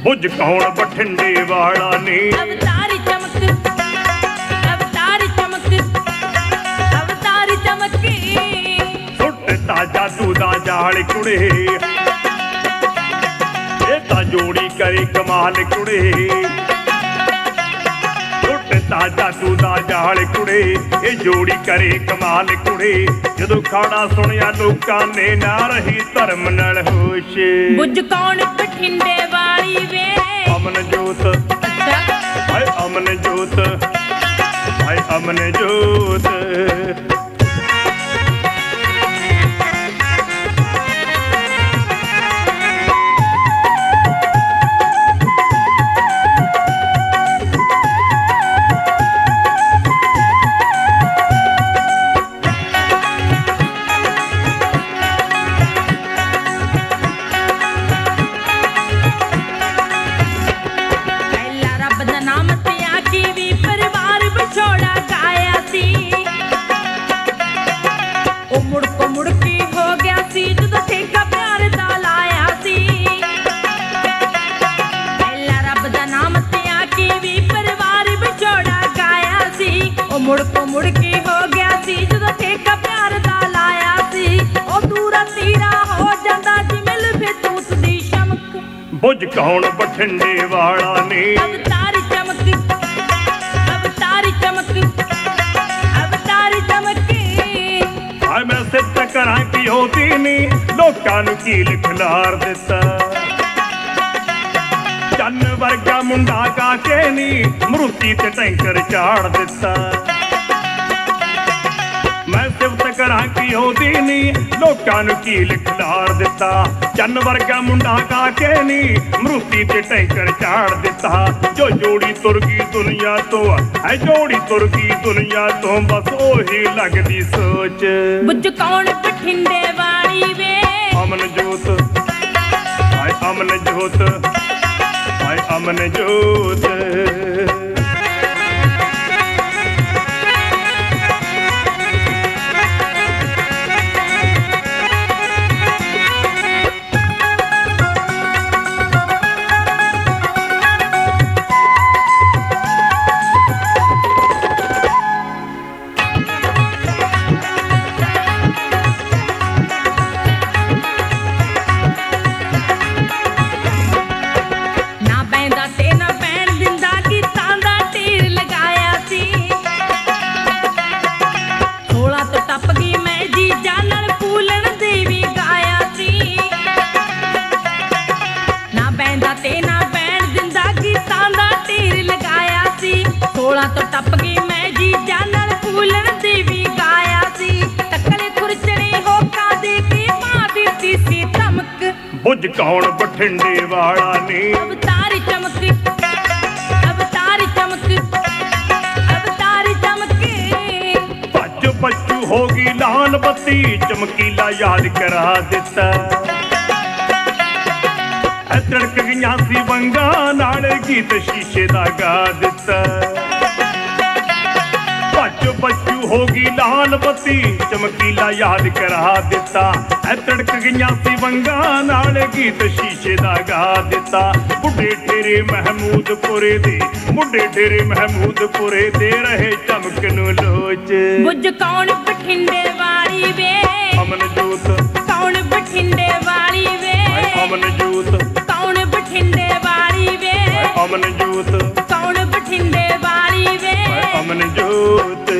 ਬੁੱਝ ਕੌਣ ਬਠਿੰਡੇ ਵਾਲਾ ਨੇ ਅਵਤਾਰੀ ਚਮਕ ਅਵਤਾਰੀ ਚਮਕ ਅਵਤਾਰੀ ਚਮਕੀ ਸੁੱਟਦਾ ਜਾਦੂ ਦਾ ਜਾਲ ਕੁੜੇ ਇਹ ਤਾਂ ਜੋੜੀ ਕਰੇ ਕਮਾਲ ਕੁੜੇ ਸੁੱਟਦਾ ਜਾਦੂ ਦਾ ਜਾਲ ਕੁੜੇ ਇਹ ਜੋੜੀ ਕਰੇ ਕਮਾਲ ਕੁੜੇ ਜਦੋਂ ਖਾਣਾ ਸੁਣਿਆ ਲੋਕਾਂ ਨੇ ਨਾ ਰਹੀ ਧਰਮ ਨਾਲ ਹੋਸ਼ ਬੁੱਝ ਕੌਣ ਬਠਿੰਡੇ ਵਾਲੀ ਵੇ ਅਮਨ ਜੋਤ ਹਾਏ ਅਮਨ ਜੋਤ ਹਾਏ ਅਮਨ ਜੋਤ ਮੁੜ ਕੇ ਹੋ ਗਿਆ ਸੀ ਜਦੋਂ ਠੇਕਾ ਪਿਆਰ ਦਾ ਲਾਇਆ ਸੀ ਉਹ ਦੂਰਾ ਤੀਰਾ ਹੋ ਜਾਂਦਾ ਜਿਵੇਂ ਲਫੇ ਤੂਤ ਦੀ ਚਮਕ ਬੁੱਝ ਕੌਣ ਬਠਿੰਡੇ ਵਾਲਾ ਨੇ ਅਵਤਾਰੀ ਚਮਕ ਅਵਤਾਰੀ ਚਮਕ ਅਵਤਾਰੀ ਚਮਕੀ ਹਾਏ ਮੈਂ ਸਿੱਧ ਕਰਾਂ ਕਿ ਹੋਤੀ ਨਹੀਂ ਲੋਕਾਂ ਨੂੰ ਕੀਲ ਖਿਲਾਰ ਦਿੱਤਾ ਚੰਨ ਵਰਗਾ ਮੁੰਡਾ ਕਾ ਕੇ ਨੀ ਮਰੂਤੀ ਤੇ ਟੈਂਕਰ ਚਾੜ ਦਿੱਤਾ ਮੈਂ ਸਿਫਤ ਕਰਾਂ ਕਿ ਉਹਦੀ ਨੀ ਲੋਕਾਂ ਨੂੰ ਕੀਲ ਖਿਲਾਰ ਦਿੱਤਾ ਚੰਨ ਵਰਗਾ ਮੁੰਡਾ ਕਾ ਕੇ ਨੀ ਮਰੂਤੀ ਤੇ ਟੈਂਕਰ ਚਾੜ ਦਿੱਤਾ ਜੋ ਜੋੜੀ ਤੁਰ ਗਈ ਦੁਨੀਆ ਤੋਂ ਐ ਜੋੜੀ ਤੁਰ ਗਈ ਦੁਨੀਆ ਤੋਂ ਬਸ ਉਹੀ ਲੱਗਦੀ ਸੋਚ ਬੁੱਝ ਕੌਣ ਬਠਿੰਡੇ ਵਾਲੀ ਵੇ ਅਮਨ ਜੋਤ ਹਾਏ ਅਮਨ ਜੋਤ ਹਾਏ ਅਮਨ ਜੋਤ ਤੋਂ ਟੱਪ ਗਈ ਮੈਂ ਜੀ ਜਾਨਣ ਫੂਲਣ ਦੀ ਵੀ ਗਾਇਆ ਸੀ ਟੱਕਲੇ ਖੁਰਚਣੇ ਹੋਕਾ ਦੇ ਕੇ ਮਾਂ ਦਿੱਤੀ ਸੀ ਧਮਕ ਬੁੱਝ ਕੌਣ ਬਠਿੰਡੇ ਵਾਲਾ ਨੇ ਅਵਤਾਰੀ ਚਮਕ ਅਵਤਾਰੀ ਚਮਕ ਅਵਤਾਰੀ ਚਮਕੀ ਭੱਜ ਬੱਚੂ ਹੋ ਗਈ ਲਾਲ ਬੱਤੀ ਚਮਕੀਲਾ ਯਾਦ ਕਰਾ ਦਿੱਤਾ ਐ ਤੜਕ ਗਈਆਂ ਸੀ ਵੰਗਾਂ ਨਾਲ ਗੀਤ ਸ਼ੀਸ਼ੇ ਦਾ ਗਾ ਦਿੱਤਾ ਭੱਜ ਬੱਚੂ ਹੋ ਗਈ ਲਾਲ ਬੱਤੀ ਚਮਕੀਲਾ ਯਾਦ ਕਰਾ ਦਿੱਤਾ ਐ ਤੜਕ ਗਈਆਂ ਸੀ ਵੰਗਾਂ ਨਾਲ ਗੀਤ ਸ਼ੀਸ਼ੇ ਦਾ ਗਾ ਦਿੱਤਾ ਬੁੱਢੇ ਠੇਰੇ ਮਹਿਮੂਦਪੁਰੇ ਦੇ ਬੁੱਢੇ ਠੇਰੇ ਮਹਿਮੂਦਪੁਰੇ ਦੇ ਰਹੇ ਚਮਕ ਨੂੰ ਲੋਚ ਬੁੱਝ ਕੌਣ ਬਠਿੰਡੇ ਵਾਲੀ ਵੇ ਅਮਨ ਜੋਤ ਕੌਣ ਬਠਿੰਡੇ ਵਾਲੀ ਵੇ ਅਮਨ ਜੋਤ ਕੌਣ ਬਠਿੰਡੇ ਵਾਲੀ ਵੇ ਅਮਨ ਜੋਤ ਕੌਣ ਬਠਿੰਡੇ ਵਾਲੀ ਵੇ ਅਮਨ ਜੋਤ